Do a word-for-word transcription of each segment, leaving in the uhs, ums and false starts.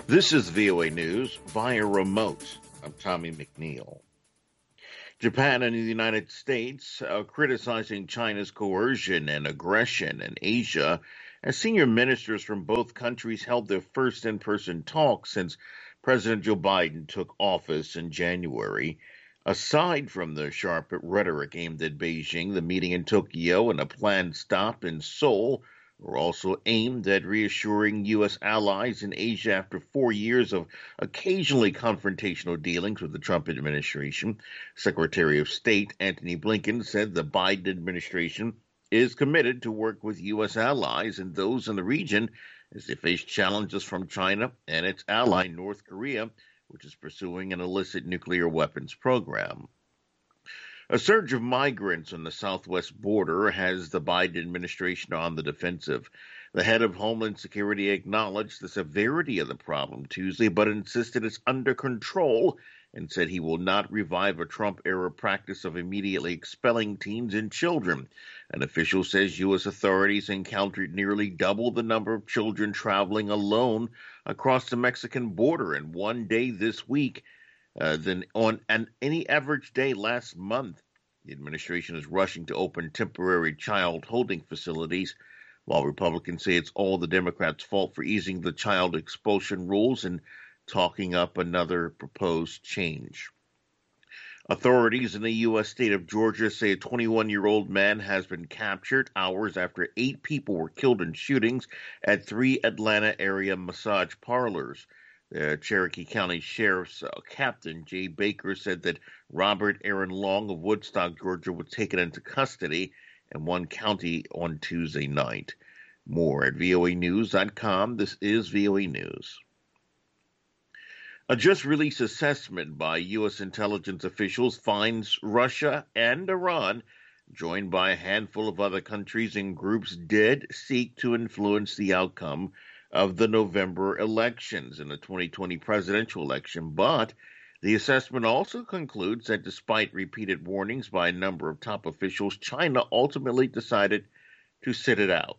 This is V O A News via remote. I'm Tommy McNeil. Japan and the United States are criticizing China's coercion and aggression in Asia as senior ministers from both countries held their first in-person talks since President Joe Biden took office in January. Aside from the sharp rhetoric aimed at Beijing, the meeting in Tokyo and a planned stop in Seoul were also aimed at reassuring U S allies in Asia after four years of occasionally confrontational dealings with the Trump administration. Secretary of State Antony Blinken said the Biden administration is committed to work with U S allies and those in the region as they face challenges from China and its ally North Korea, which is pursuing an illicit nuclear weapons program. A surge of migrants on the southwest border has the Biden administration on the defensive. The head of Homeland Security acknowledged the severity of the problem Tuesday, but insisted it's under control and said he will not revive a Trump-era practice of immediately expelling teens and children. An official says U S authorities encountered nearly double the number of children traveling alone across the Mexican border in one day this week uh, than on an, any average day last month. The administration is rushing to open temporary child holding facilities, while Republicans say it's all the Democrats' fault for easing the child expulsion rules and talking up another proposed change. Authorities in the U S state of Georgia say a twenty-one-year-old man has been captured hours after eight people were killed in shootings at three Atlanta area massage parlors. The Cherokee County Sheriff's uh, Captain Jay Baker said that Robert Aaron Long of Woodstock, Georgia, was taken into custody in one county on Tuesday night. More at V O A news dot com. This is V O A News. A just-released assessment by U S intelligence officials finds Russia and Iran, joined by a handful of other countries and groups, did seek to influence the outcome of the November elections in the twenty twenty presidential election. But the assessment also concludes that despite repeated warnings by a number of top officials, China ultimately decided to sit it out.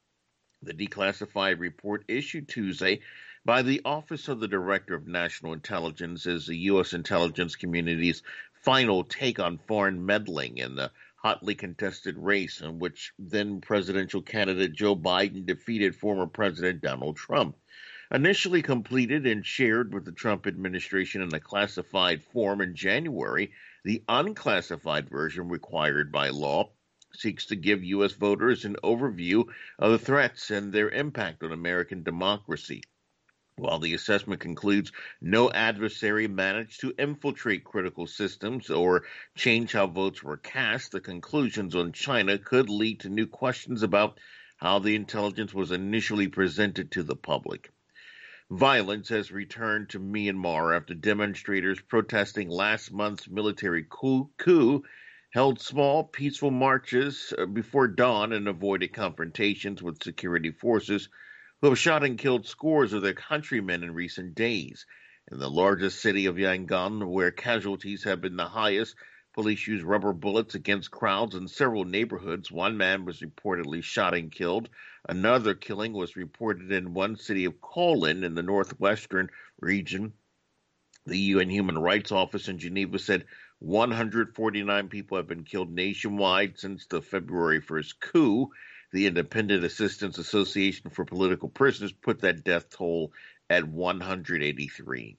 The declassified report issued Tuesday by the Office of the Director of National Intelligence is the U S intelligence community's final take on foreign meddling in the hotly contested race in which then presidential candidate Joe Biden defeated former President Donald Trump. Initially completed and shared with the Trump administration in a classified form in January, the unclassified version required by law seeks to give U S voters an overview of the threats and their impact on American democracy. While the assessment concludes no adversary managed to infiltrate critical systems or change how votes were cast, the conclusions on China could lead to new questions about how the intelligence was initially presented to the public. Violence has returned to Myanmar after demonstrators protesting last month's military coup, coup held small, peaceful marches before dawn and avoided confrontations with security forces who have shot and killed scores of their countrymen in recent days. In the largest city of Yangon, where casualties have been the highest, police used rubber bullets against crowds in several neighborhoods. One man was reportedly shot and killed. Another killing was reported in one city of Kolin in the northwestern region. The U N Human Rights Office in Geneva said one hundred forty-nine people have been killed nationwide since the February first coup. The Independent Assistance Association for Political Prisoners put that death toll at one hundred eighty-three.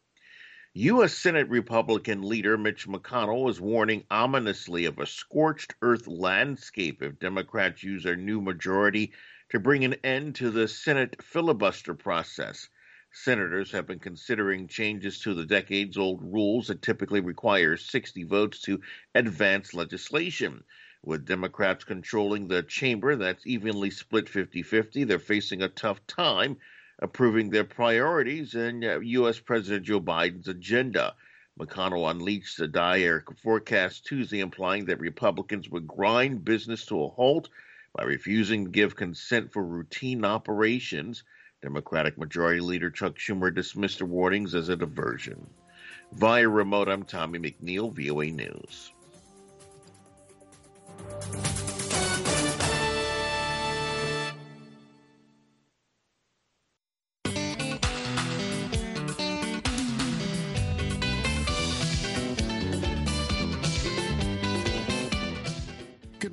U S Senate Republican leader Mitch McConnell is warning ominously of a scorched earth landscape if Democrats use their new majority to bring an end to the Senate filibuster process. Senators have been considering changes to the decades-old rules that typically require sixty votes to advance legislation. With Democrats controlling the chamber that's evenly split fifty-fifty, they're facing a tough time approving their priorities and uh, U S President Joe Biden's agenda. McConnell unleashed a dire forecast Tuesday, implying that Republicans would grind business to a halt by refusing to give consent for routine operations. Democratic Majority Leader Chuck Schumer dismissed the warnings as a diversion. Via remote, I'm Tommy McNeil, V O A News.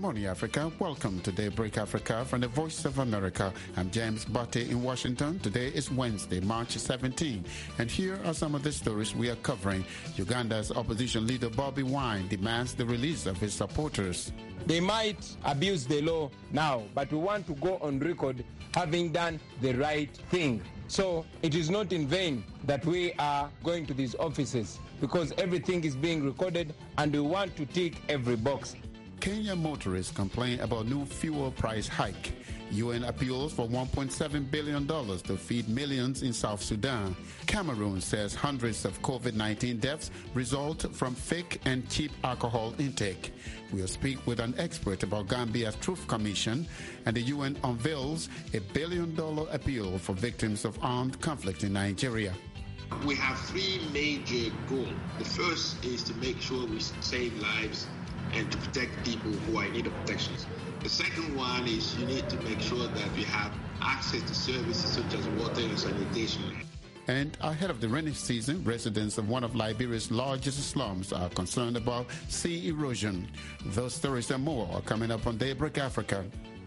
morning, Africa. Welcome to Daybreak Africa from the Voice of America. I'm James Butte in Washington. Today is Wednesday, March seventeenth. And here are some of the stories we are covering. Uganda's opposition leader Bobi Wine demands the release of his supporters. They might abuse the law now, but we want to go on record having done the right thing. So it is not in vain that we are going to these offices, because everything is being recorded and we want to tick every box. Kenya motorists complain about new fuel price hike. U N appeals for one point seven billion dollars to feed millions in South Sudan. Cameroon says hundreds of COVID nineteen deaths result from fake and cheap alcohol intake. We'll speak with an expert about Gambia's Truth Commission, and the U N unveils a billion dollar appeal for victims of armed conflict in Nigeria. We have three major goals. The first is to make sure we save lives and to protect people who are in need of protections. The second one is you need to make sure that we have access to services such as water and sanitation. And ahead of the rainy season, residents of one of Liberia's largest slums are concerned about sea erosion. Those stories and more are coming up on Daybreak Africa.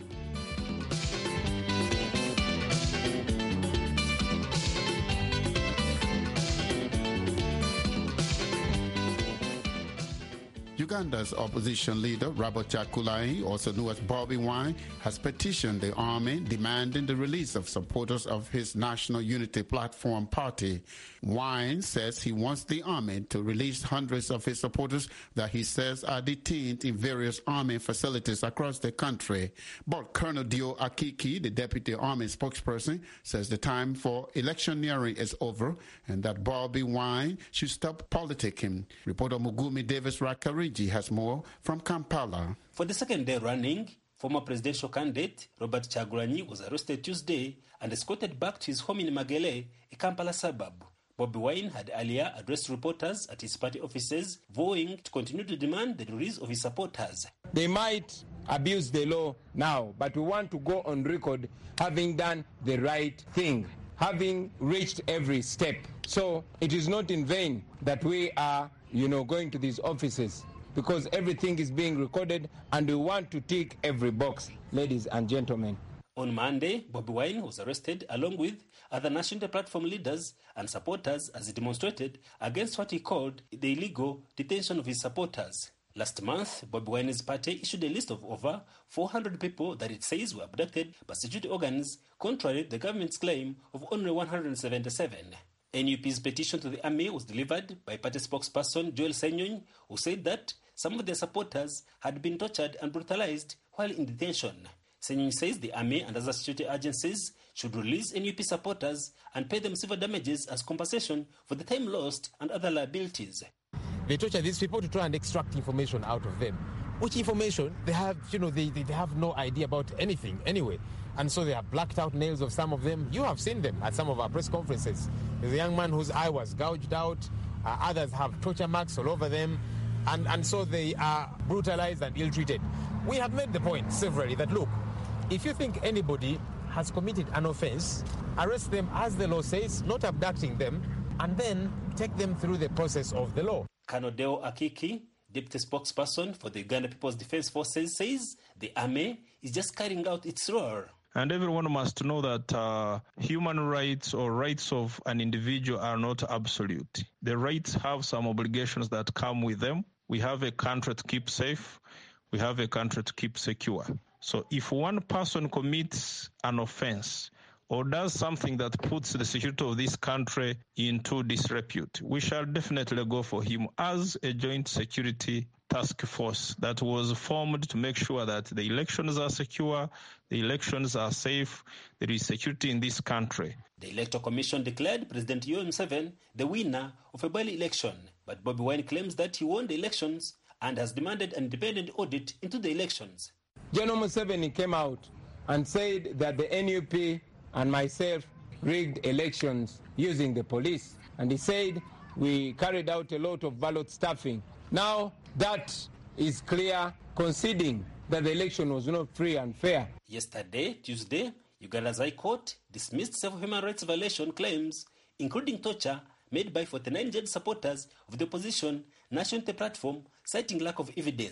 Uganda's opposition leader, Robert Kyagulanyi, also known as Bobi Wine, has petitioned the army demanding the release of supporters of his National Unity Platform party. Wine says he wants the army to release hundreds of his supporters that he says are detained in various army facilities across the country. But Colonel Dio Akiki, the deputy army spokesperson, says the time for electioneering is over and that Bobi Wine should stop politicking. Reporter Mugumi Davis-Rakariji has more from Kampala. For the second day running, former presidential candidate Robert Kyagulanyi was arrested Tuesday and escorted back to his home in Magele, a Kampala suburb. Bobi Wine had earlier addressed reporters at his party offices, vowing to continue to demand the release of his supporters. They might abuse the law now, but we want to go on record having done the right thing, having reached every step. So it is not in vain that we are, you know, going to these offices, because everything is being recorded and we want to tick every box, ladies and gentlemen. On Monday, Bobi Wine was arrested along with other National Platform leaders and supporters as he demonstrated against what he called the illegal detention of his supporters. Last month, Bobi Wine's party issued a list of over four hundred people that it says were abducted by security organs, contrary to the government's claim of only one hundred seventy-seven. N U P's petition to the army was delivered by party spokesperson Joel Senyonyi, who said that some of their supporters had been tortured and brutalized while in detention. Senyonyi says the army and other security agencies should release N U P supporters and pay them civil damages as compensation for the time lost and other liabilities. They torture these people to try and extract information out of them, which information they have, you know, they, they have no idea about anything anyway. And so they have blacked out nails of some of them. You have seen them at some of our press conferences. There's a young man whose eye was gouged out. Uh, others have torture marks all over them. And, and so they are brutalized and ill-treated. We have made the point severally that, look, if you think anybody has committed an offense, arrest them as the law says, not abducting them, and then take them through the process of the law. Colonel Dio Akiki, deputy spokesperson for the Uganda People's Defense Forces, says the army is just carrying out its role. And everyone must know that uh, human rights or rights of an individual are not absolute. The rights have some obligations that come with them. We have a country to keep safe. We have a country to keep secure. So if one person commits an offense or does something that puts the security of this country into disrepute, we shall definitely go for him as a joint security task force that was formed to make sure that the elections are secure, the elections are safe, there is security in this country. The Electoral Commission declared President Yoweri Museveni the winner of a by-election, but Bobi Wine claims that he won the elections and has demanded an independent audit into the elections. General Museveni came out and said that the N U P and myself rigged elections using the police. And he said we carried out a lot of ballot stuffing. Now that is clear, conceding that the election was not free and fair. Yesterday, Tuesday, Uganda's High Court dismissed several human rights violation claims, including torture made by forty-nine judge supporters of the opposition National Unity Platform, citing lack of evidence.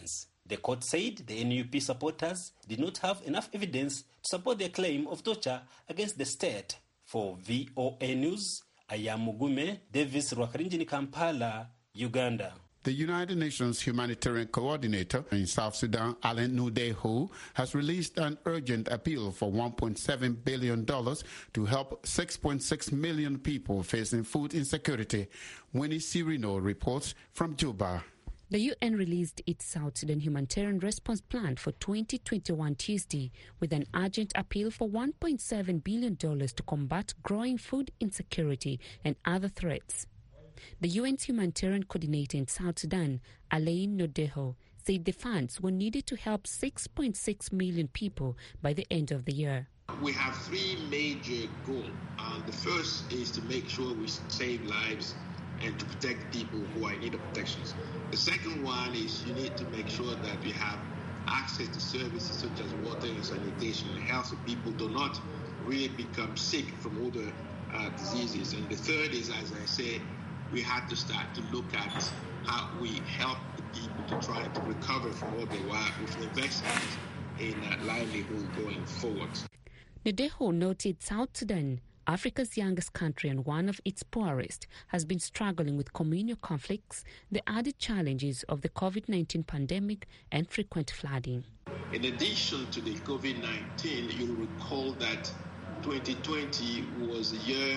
The court said the N U P supporters did not have enough evidence to support their claim of torture against the state. For V O A News, I am Mugume Davis Rwakarinjini, Kampala, Uganda. The United Nations Humanitarian Coordinator in South Sudan, Alain Nudeho, has released an urgent appeal for one point seven billion dollars to help six point six million people facing food insecurity. Winnie Sirino reports from Juba. The U N released its South Sudan Humanitarian Response Plan for twenty twenty-one Tuesday with an urgent appeal for one point seven billion dollars to combat growing food insecurity and other threats. The U N's humanitarian coordinator in South Sudan, Alain Nudeho, said the funds were needed to help six point six million people by the end of the year. We have three major goals. Uh, the first is to make sure we save lives and to protect people who are in need of protections. The second one is you need to make sure that we have access to services such as water and sanitation and health, so people do not really become sick from all the uh, diseases. And the third is, as I say, we had to start to look at how we help the people to try to recover from what they were with investment in uh, livelihood going forward. Nudeho noted South Sudan, Africa's youngest country and one of its poorest, has been struggling with communal conflicts, the added challenges of the COVID nineteen pandemic and frequent flooding. In addition to the COVID nineteen, you'll recall that twenty twenty was a year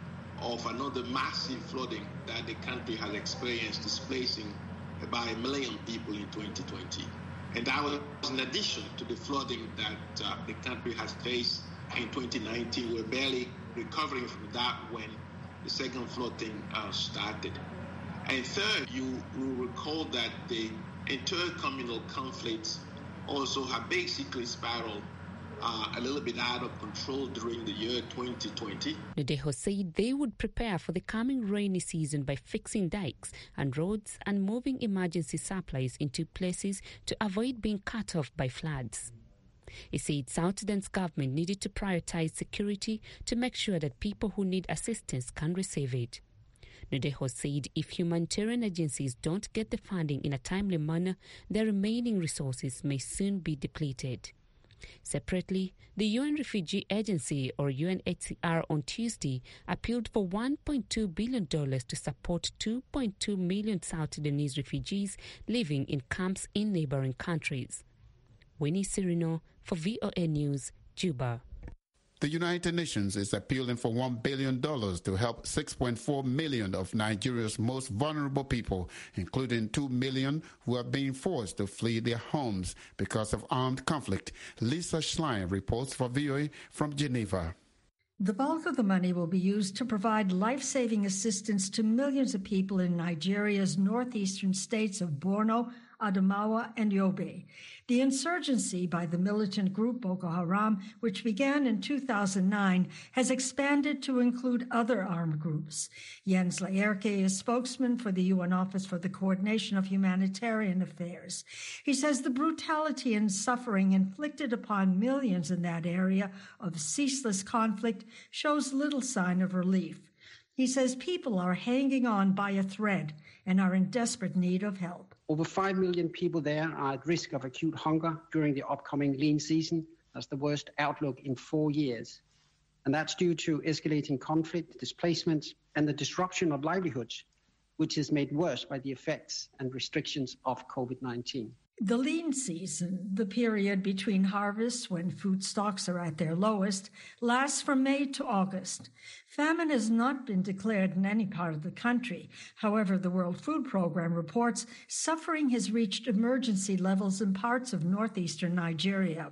of another massive flooding that the country has experienced, displacing about a million people in twenty twenty. And that was in addition to the flooding that uh, the country has faced in twenty nineteen. We're barely recovering from that when the second flooding uh, started. And third, you will recall that the intercommunal conflicts also have basically spiraled uh, a little bit out of control during the year twenty twenty. Nudeho said they would prepare for the coming rainy season by fixing dikes and roads and moving emergency supplies into places to avoid being cut off by floods. He said South Sudan's government needed to prioritize security to make sure that people who need assistance can receive it. Nudeho said if humanitarian agencies don't get the funding in a timely manner, their remaining resources may soon be depleted. Separately, the U N Refugee Agency, or U N H C R, on Tuesday appealed for one point two billion dollars to support two point two million South Sudanese refugees living in camps in neighboring countries. Winnie Sirino for V O A News, Juba. The United Nations is appealing for one billion dollars to help six point four million of Nigeria's most vulnerable people, including two million who are being forced to flee their homes because of armed conflict. Lisa Schlein reports for V O A from Geneva. The bulk of the money will be used to provide life-saving assistance to millions of people in Nigeria's northeastern states of Borno, Adamawa, and Yobe. The insurgency by the militant group Boko Haram, which began in two thousand nine, has expanded to include other armed groups. Jens Laerke is spokesman for the U N Office for the Coordination of Humanitarian Affairs. He says the brutality and suffering inflicted upon millions in that area of ceaseless conflict shows little sign of relief. He says people are hanging on by a thread and are in desperate need of help. Over five million people there are at risk of acute hunger during the upcoming lean season. That's the worst outlook in four years. And that's due to escalating conflict, displacement, and the disruption of livelihoods, which is made worse by the effects and restrictions of COVID nineteen. The lean season, the period between harvests when food stocks are at their lowest, lasts from May to August. Famine has not been declared in any part of the country. However, the World Food Program reports suffering has reached emergency levels in parts of northeastern Nigeria.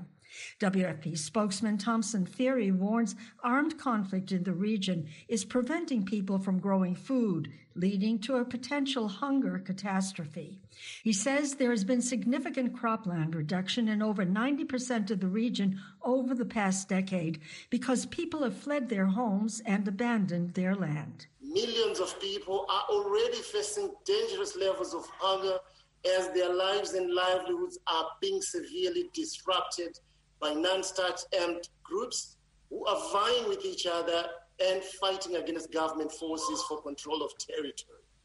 W F P spokesman Thompson Theory warns armed conflict in the region is preventing people from growing food, leading to a potential hunger catastrophe. He says there has been significant cropland reduction in over ninety percent of the region over the past decade because people have fled their homes and abandoned their land. Millions of people are already facing dangerous levels of hunger as their lives and livelihoods are being severely disrupted by non-state armed groups who are vying with each other and fighting against government forces for control of territory.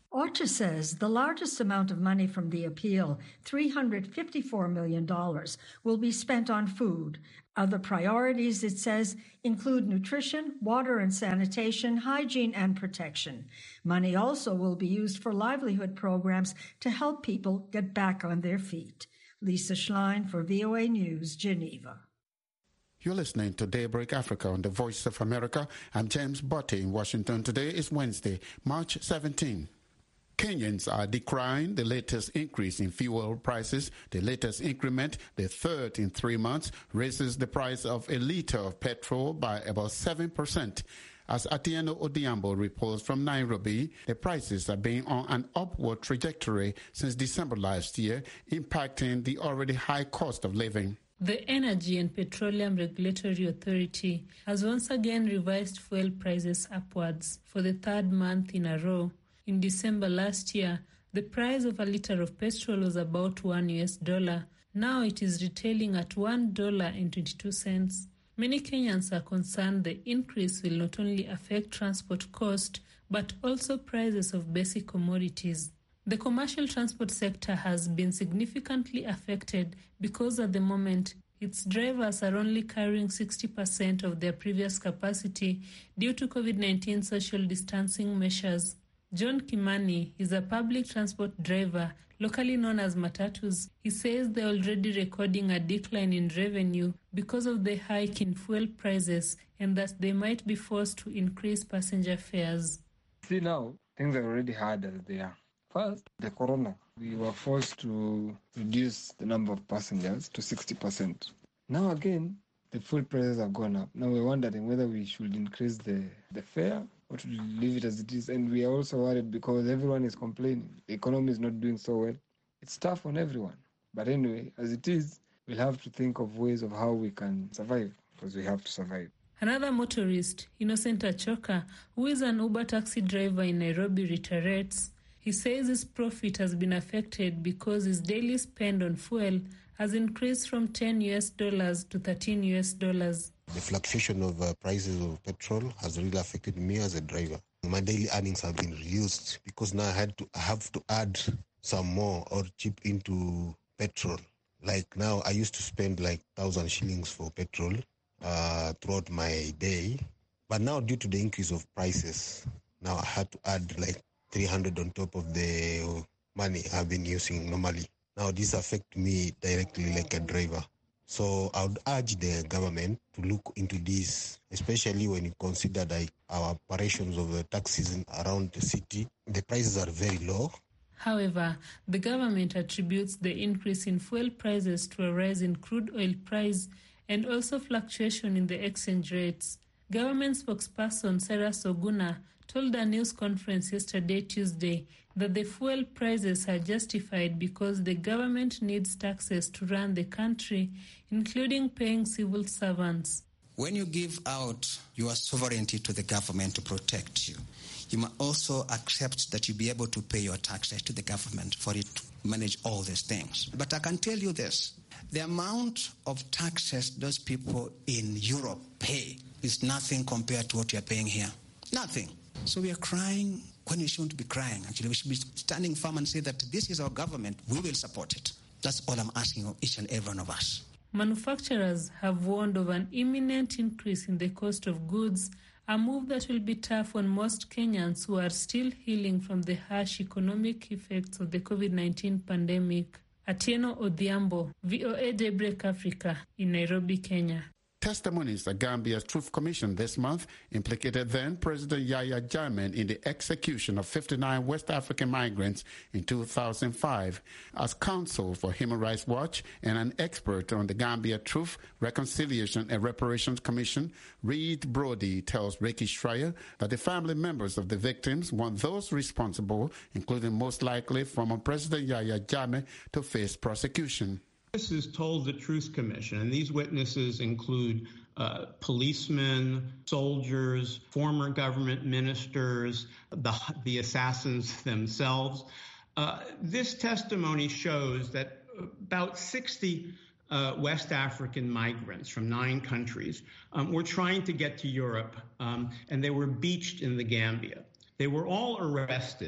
OCHA says the largest amount of money from the appeal, three hundred fifty-four million dollars, will be spent on food. Other priorities, it says, include nutrition, water and sanitation, hygiene and protection. Money also will be used for livelihood programs to help people get back on their feet. Lisa Schlein for V O A News, Geneva. You're listening to Daybreak Africa on the Voice of America. I'm James Botte in Washington. Today is Wednesday, March seventeenth. Kenyans are decrying the latest increase in fuel prices. The latest increment, the third in three months, raises the price of a liter of petrol by about seven percent. As Atieno Odiambo reports from Nairobi, the prices have been on an upward trajectory since December last year, impacting the already high cost of living. The Energy and Petroleum Regulatory Authority has once again revised fuel prices upwards for the third month in a row. In December last year, the price of a liter of petrol was about one U S dollar. Now it is retailing at one dollar and twenty-two cents. Many Kenyans are concerned the increase will not only affect transport cost, but also prices of basic commodities. The commercial transport sector has been significantly affected because at the moment, its drivers are only carrying sixty percent of their previous capacity due to COVID nineteen social distancing measures. John Kimani is a public transport driver, locally known as Matatus. He says they're already recording a decline in revenue because of the hike in fuel prices and that they might be forced to increase passenger fares. See now, things are already hard as they are. First, the corona. We were forced to reduce the number of passengers to sixty percent. Now again, the fuel prices have gone up. Now we're wondering whether we should increase the, the fare or to leave it as it is. And we are also worried because everyone is complaining. The economy is not doing so well. It's tough on everyone. But anyway, as it is, we'll have to think of ways of how we can survive, because we have to survive. Another motorist, Innocent Achoka, who is an Uber taxi driver in Nairobi, reiterates. He says his profit has been affected because his daily spend on fuel has increased from ten U S dollars to thirteen U S dollars. The fluctuation of uh, prices of petrol has really affected me as a driver. My daily earnings have been reduced because now I had to I have to add some more or chip into petrol. Like now I used to spend like thousand shillings for petrol uh, throughout my day, but now due to the increase of prices, now I had to add like three hundred on top of the money I've been using normally. Now this affects me directly like a driver. So I would urge the government to look into this, especially when you consider like our operations of the taxis around the city. The prices are very low. However, the government attributes the increase in fuel prices to a rise in crude oil price and also fluctuation in the exchange rates. Government spokesperson Sarah Soguna told a news conference yesterday, Tuesday, that the fuel prices are justified because the government needs taxes to run the country, including paying civil servants. When you give out your sovereignty to the government to protect you, you must also accept that you be able to pay your taxes to the government for it to manage all these things. But I can tell you this, the amount of taxes those people in Europe pay is nothing compared to what you're paying here. Nothing. So we are crying when we shouldn't be crying. Actually, we should be standing firm and say that this is our government. We will support it. That's all I'm asking of each and every one of us. Manufacturers have warned of an imminent increase in the cost of goods, a move that will be tough on most Kenyans who are still healing from the harsh economic effects of the COVID nineteen pandemic. Atieno Odhiambo, V O A Daybreak Africa, in Nairobi, Kenya. Testimonies at Gambia's Truth Commission this month implicated then-President Yahya Jammeh in the execution of fifty-nine West African migrants in two thousand five. As counsel for Human Rights Watch and an expert on the Gambia Truth, Reconciliation and Reparations Commission, Reed Brody tells Ricky Schreier that the family members of the victims want those responsible, including most likely former President Yahya Jammeh, to face prosecution. This is told the Truth Commission, and these witnesses include uh, policemen, soldiers, former government ministers, the, the assassins themselves. Uh, this testimony shows that about sixty uh, West African migrants from nine countries um, were trying to get to Europe, um, and they were beached in the Gambia. They were all arrested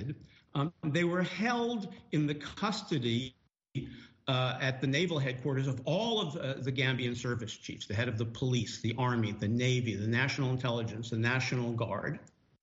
Um, they were held in the custody uh, at the naval headquarters of all of uh, the Gambian service chiefs, the head of the police, the army, the navy, the national intelligence, the National Guard.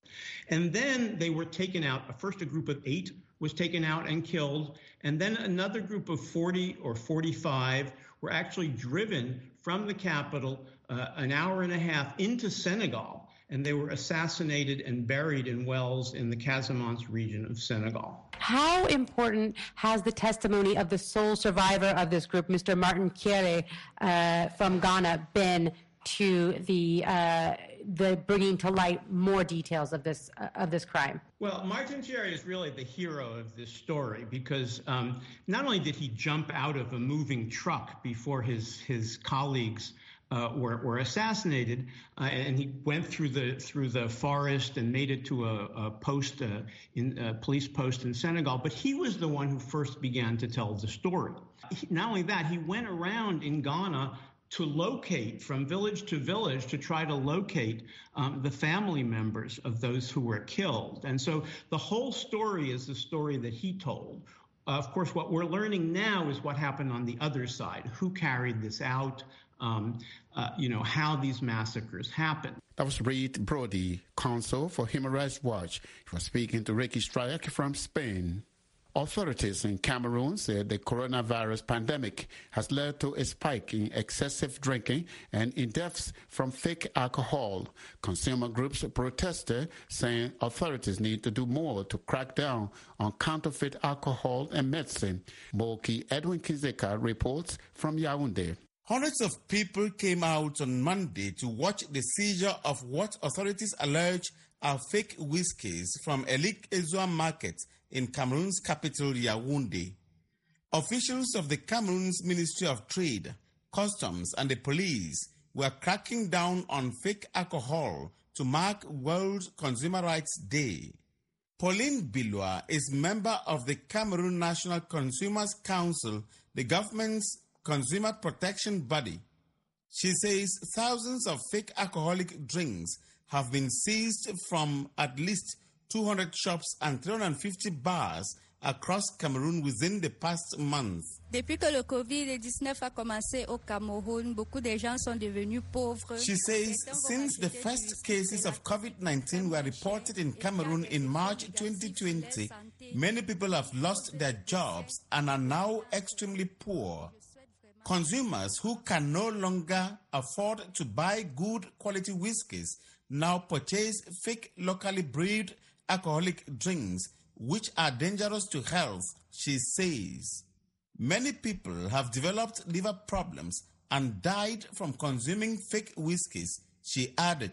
And then they were taken out. First, a group of eight was taken out and killed. And then another group of forty or forty-five were actually driven from the capital uh, an hour and a half into Senegal. And they were assassinated and buried in wells in the Casamance region of Senegal. How important has the testimony of the sole survivor of this group, Mister Martin Kieré uh, from Ghana, been to the uh, the bringing to light more details of this uh, of this crime? Well, Martin Kieré is really the hero of this story because um, not only did he jump out of a moving truck before his his colleagues uh, were were assassinated, uh, and he went through the through the forest and made it to a, a post uh, in a police post in Senegal, but he was the one who first began to tell the story. He, not only that, he went around in Ghana to locate from village to village to try to locate um, the family members of those who were killed. And so the whole story is the story that he told. Uh, of course, what we're learning now is what happened on the other side, who carried this out, um, uh, you know, how these massacres happened. That was Reed Brody, counsel for Human Rights Watch. He was speaking to Ricky Stryak from Spain. Authorities in Cameroon said the coronavirus pandemic has led to a spike in excessive drinking and in deaths from fake alcohol. Consumer groups protested, saying authorities need to do more to crack down on counterfeit alcohol and medicine. Boki Edwin Kizeka reports from Yaoundé. Hundreds of people came out on Monday to watch the seizure of what authorities allege are fake whiskies from Elik Ezua Market in Cameroon's capital, Yaoundé. Officials of the Cameroon's Ministry of Trade, Customs and the police were cracking down on fake alcohol to mark World Consumer Rights Day. Pauline Bilois is member of the Cameroon National Consumers Council, the government's consumer protection body. She says thousands of fake alcoholic drinks have been seized from at least two hundred shops and three hundred fifty bars across Cameroon within the past month. Depuis que le covid nineteen a commencé au Cameroun, beaucoup de gens sont devenus pauvres. She says since the first cases of COVID nineteen were reported in Cameroon in March twenty twenty, many people have lost their jobs and are now extremely poor. Consumers who can no longer afford to buy good quality whiskies now purchase fake locally brewed alcoholic drinks, which are dangerous to health, she says. Many people have developed liver problems and died from consuming fake whiskies, she added.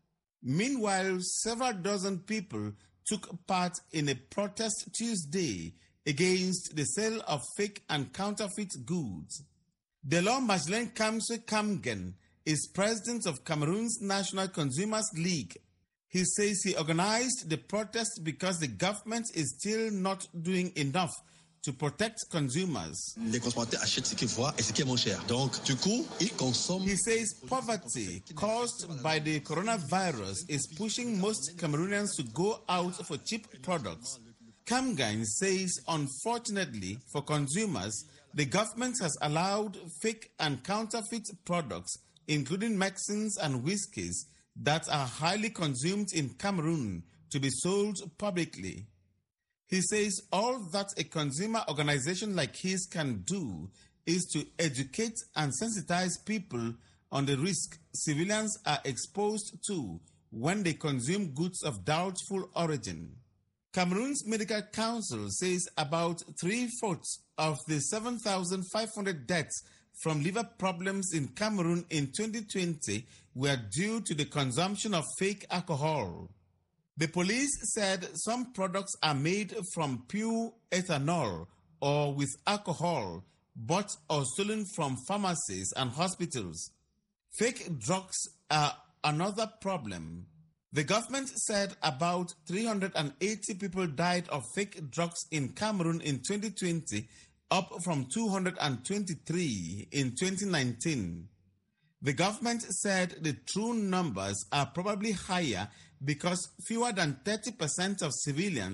Meanwhile, several dozen people took part in a protest Tuesday against the sale of fake and counterfeit goods. Delors Majlen Kamse Kamgen is president of Cameroon's National Consumers League. He says he organized the protest because the government is still not doing enough to protect consumers. Les consommateurs achètent ce qu'ils voient et ce qui est moins cher. Donc, du coup, ils consomment. He says poverty caused by the coronavirus is pushing most Cameroonians to go out for cheap products. Kamgan says, unfortunately for consumers, the government has allowed fake and counterfeit products, including medicines and whiskies, that are highly consumed in Cameroon to be sold publicly. He says all that a consumer organization like his can do is to educate and sensitize people on the risk civilians are exposed to when they consume goods of doubtful origin. Cameroon's Medical Council says about three-fourths of the seven thousand five hundred deaths from liver problems in Cameroon in twenty twenty were due to the consumption of fake alcohol. The police said some products are made from pure ethanol or with alcohol, bought or stolen from pharmacies and hospitals. Fake drugs are another problem. The government said about three hundred eighty people died of fake drugs in Cameroon in twenty twenty, up from two hundred twenty-three in twenty nineteen. The government said the true numbers are probably higher because fewer than thirty percent of civilians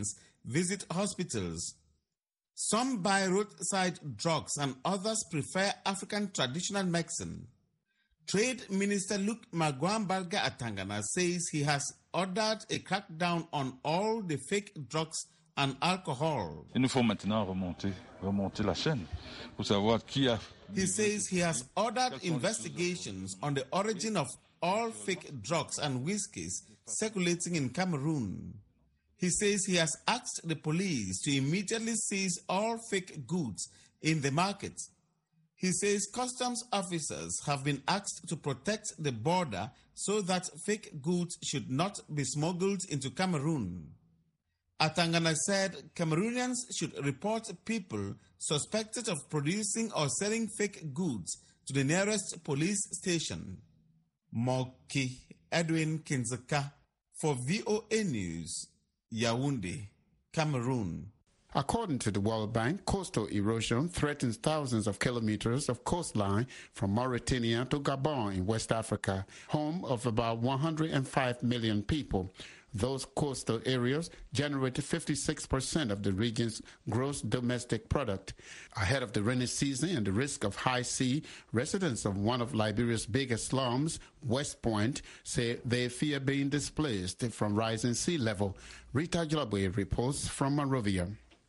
visit hospitals. Some buy roadside drugs and others prefer African traditional medicine. Trade Minister Luke Magwambarga Atangana says he has ordered a crackdown on all the fake drugs and alcohol. Il nous faut maintenant remonter, remonter la chaîne pour savoir qui a... He says he has ordered investigations on the origin of all fake drugs and whiskies circulating in Cameroon. He says he has asked the police to immediately seize all fake goods in the market. He says customs officers have been asked to protect the border so that fake goods should not be smuggled into Cameroon. Atangana said Cameroonians should report people suspected of producing or selling fake goods to the nearest police station. Moki Edwin Kinzaka for V O A News, Yaoundé, Cameroon. According to the World Bank, coastal erosion threatens thousands of kilometers of coastline from Mauritania to Gabon in West Africa, home of about one hundred five million people. Those coastal areas generated fifty-six percent of the region's gross domestic product. Ahead of the rainy season and the risk of high sea, residents of one of Liberia's biggest slums, West Point, say they fear being displaced from rising sea level. Rita Jalabwe reports from Monrovia.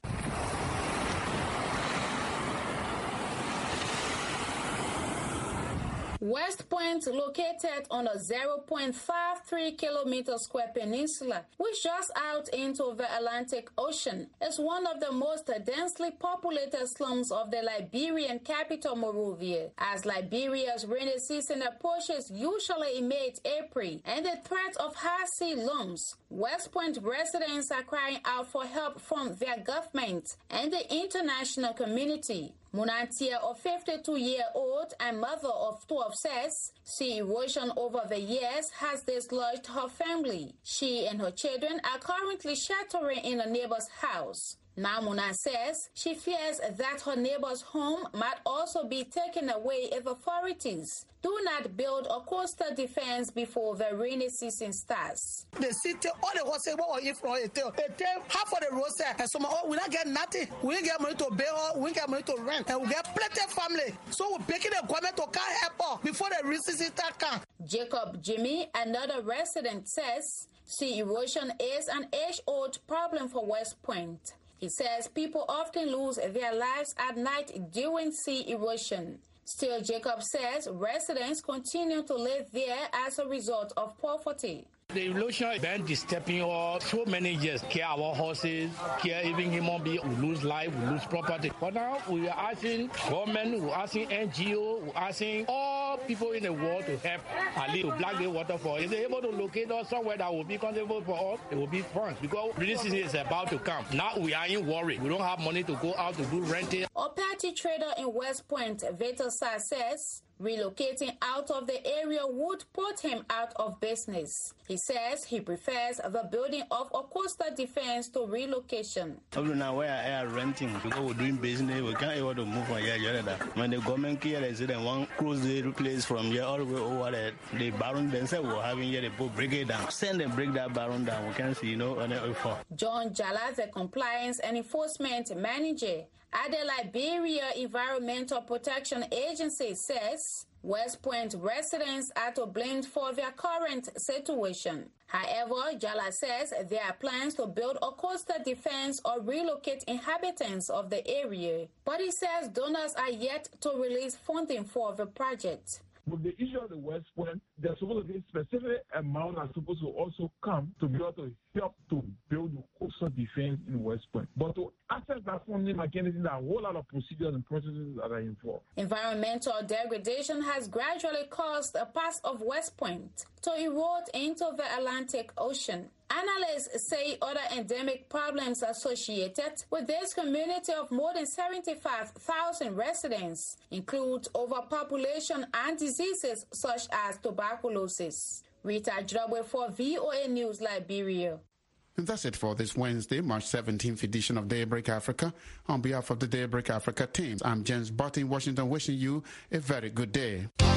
West Point, located on a zero point five three kilometer square peninsula, which just out into the Atlantic Ocean, is one of the most densely populated slums of the Liberian capital, Monrovia. As Liberia's rainy season approaches, usually in mid-April, and the threat of high sea looms, West Point residents are crying out for help from their government and the international community. Munantia, a fifty-two-year-old and mother of twelve, says sea erosion over the years has dislodged her family. She and her children are currently sheltering in a neighbor's house. Namuna says she fears that her neighbor's home might also be taken away if authorities do not build a coastal defense before the rainy season starts. The city, all the water, what if from it, half of the roads, and some we not get nothing. We get money to bail, we get money to rent, and we get plenty of family. So we're picking the government to can't help us before the rainy season start come. Jacob Jimmy, another resident, says sea erosion is an age-old problem for West Point. He says people often lose their lives at night during sea erosion. Still, Jacob says residents continue to live there as a result of poverty. The erosion has been disturbing us so many years. Care our horses, care even human beings. We lose life, we lose property. But now we are asking government, we are asking N G O, we are asking all people in the world to help at least to block the waterfall. If they're able to locate us somewhere that will be comfortable for us, it will be fun. Because rainy season is about to come. Now we are in worry. We don't have money to go out to do renting. A petty trader in West Point, Victor Sa, says relocating out of the area would put him out of business. He says he prefers the building of a coastal defense to relocation. Now we are renting because we're doing business. We can't able to move from here. When the government here is in one close the place from here all the way over there, the baron themselves were having here the boat break it down. Send them break that baron down. We can see, you know, on the for. John Jala, the compliance and enforcement manager at the Liberia Environmental Protection Agency, says West Point residents are to blame for their current situation. However, Jala says there are plans to build a coastal defense or relocate inhabitants of the area. But he says donors are yet to release funding for the project. With the issue of the West Point, there's supposed to be a specific amount that's supposed to also come to be able to help to build the coastal defense in West Point. But to access that funding mechanism, there are a whole lot of procedures and processes that are involved. Environmental degradation has gradually caused the path of West Point to erode into the Atlantic Ocean. Analysts say other endemic problems associated with this community of more than seventy-five thousand residents include overpopulation and diseases such as tuberculosis. Rita Drabwe for V O A News, Liberia. And that's it for this Wednesday, March seventeenth edition of Daybreak Africa. On behalf of the Daybreak Africa team, I'm James Butt in Washington, wishing you a very good day.